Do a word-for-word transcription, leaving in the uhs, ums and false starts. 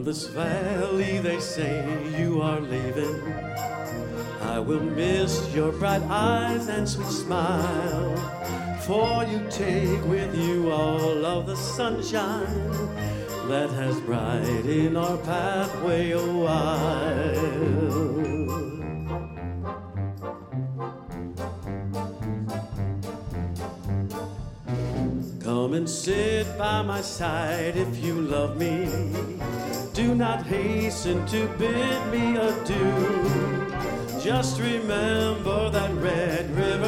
this valley they say you are leaving. I will miss your bright eyes and sweet smile, for you take with you all of the sunshine that has brightened our pathway a while. Come and sit by my side if you love me. Do not hasten to bid me adieu. Just remember that red river